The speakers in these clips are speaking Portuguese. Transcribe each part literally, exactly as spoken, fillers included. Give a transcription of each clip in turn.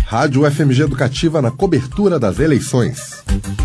Rádio F M G Educativa na cobertura das eleições.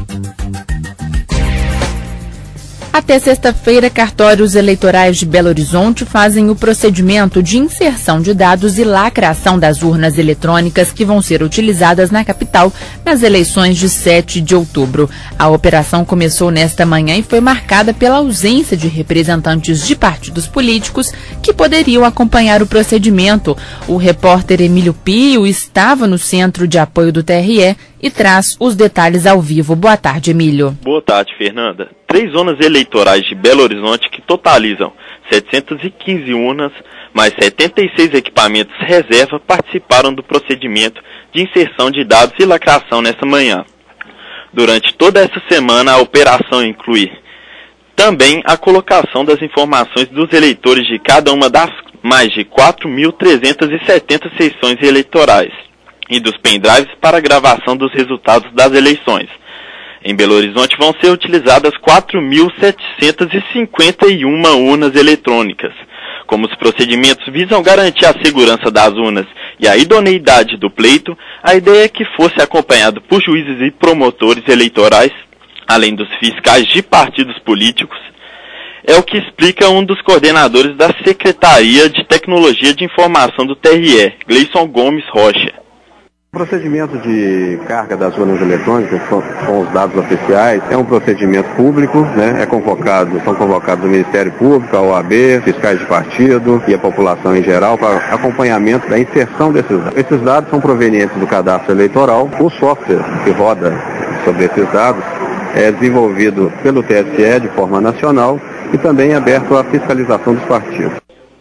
Até sexta-feira, cartórios eleitorais de Belo Horizonte fazem o procedimento de inserção de dados e lacração das urnas eletrônicas que vão ser utilizadas na capital nas eleições de sete de outubro. A operação começou nesta manhã e foi marcada pela ausência de representantes de partidos políticos que poderiam acompanhar o procedimento. O repórter Emílio Pio estava no centro de apoio do T R E e traz os detalhes ao vivo. Boa tarde, Emílio. Boa tarde, Fernanda. Três zonas eleitorais de Belo Horizonte que totalizam setecentas e quinze urnas, mais setenta e seis equipamentos reserva participaram do procedimento de inserção de dados e lacração nessa manhã. Durante toda essa semana, a operação inclui também a colocação das informações dos eleitores de cada uma das mais de quatro mil trezentas e setenta sessões eleitorais e dos pendrives para a gravação dos resultados das eleições. Em Belo Horizonte vão ser utilizadas quatro mil setecentas e cinquenta e uma urnas eletrônicas. Como os procedimentos visam garantir a segurança das urnas e a idoneidade do pleito, a ideia é que fosse acompanhado por juízes e promotores eleitorais, além dos fiscais de partidos políticos. É o que explica um dos coordenadores da Secretaria de Tecnologia de Informação do T R E, Gleison Gomes Rocha. O procedimento de carga das urnas eletrônicas com, com os dados oficiais é um procedimento público, né? É convocado, são convocados o Ministério Público, a O A B, fiscais de partido e a população em geral para acompanhamento da inserção desses dados. Esses dados são provenientes do cadastro eleitoral. O software que roda sobre esses dados é desenvolvido pelo T S E de forma nacional e também é aberto à fiscalização dos partidos.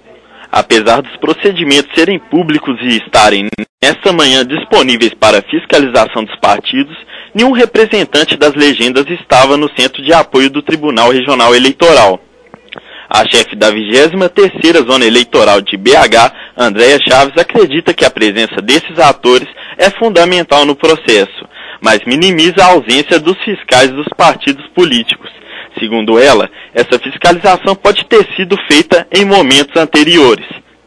Apesar dos procedimentos serem públicos e estarem nesta manhã disponíveis para fiscalização dos partidos, nenhum representante das legendas estava no centro de apoio do Tribunal Regional Eleitoral. A chefe da vigésima terceira Zona Eleitoral de B H, Andréia Chaves, acredita que a presença desses atores é fundamental no processo, mas minimiza a ausência dos fiscais dos partidos políticos. Segundo ela, essa fiscalização pode ter sido feita em momentos anteriores.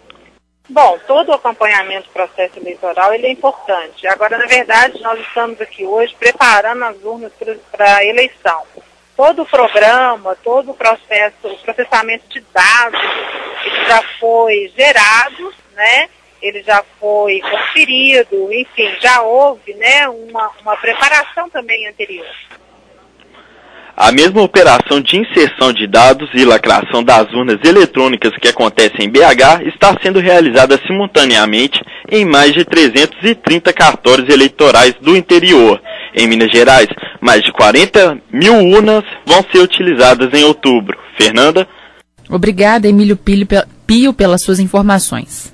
Bom, todo o acompanhamento do processo eleitoral ele é importante. Agora, na verdade, nós estamos aqui hoje preparando as urnas para a eleição. Todo o programa, todo o processo, o processamento de dados, ele já foi gerado, né? Ele já foi conferido, enfim, já houve, né, uma, uma preparação também anterior. A mesma operação de inserção de dados e lacração das urnas eletrônicas que acontece em B H está sendo realizada simultaneamente em mais de trezentos e trinta cartórios eleitorais do interior. Em Minas Gerais, mais de quarenta mil urnas vão ser utilizadas em outubro. Fernanda? Obrigada, Emílio Pio, pelas suas informações.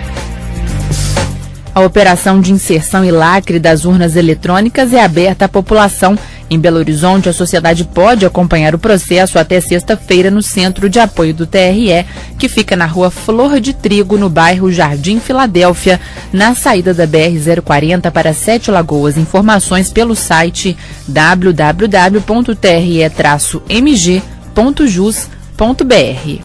A operação de inserção e lacre das urnas eletrônicas é aberta à população. Em Belo Horizonte, a sociedade pode acompanhar o processo até sexta-feira no Centro de Apoio do T R E, que fica na rua Flor de Trigo, no bairro Jardim Filadélfia, na saída da B R zero quarenta para Sete Lagoas. Informações pelo site w w w ponto t r e traço m g ponto jus ponto b r.